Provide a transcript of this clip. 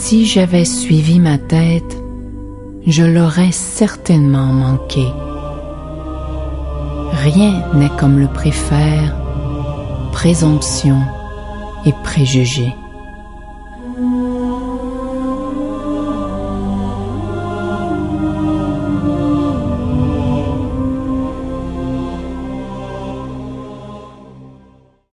Si j'avais suivi ma tête, je l'aurais certainement manqué. Rien n'est comme le préfère, présomption et préjugés.